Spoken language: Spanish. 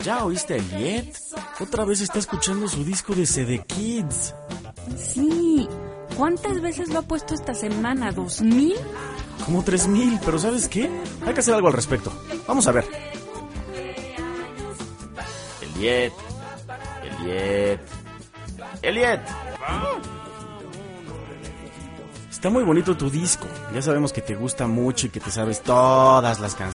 ¿Ya oíste a Eliet? Otra vez está escuchando su disco de CD Kids. Sí. ¿Cuántas veces lo ha puesto esta semana? ¿2000? Como 3000, pero ¿sabes qué? Hay que hacer algo al respecto. Vamos a ver. Eliet. Está muy bonito tu disco. Ya sabemos que te gusta mucho y que te sabes todas las canciones.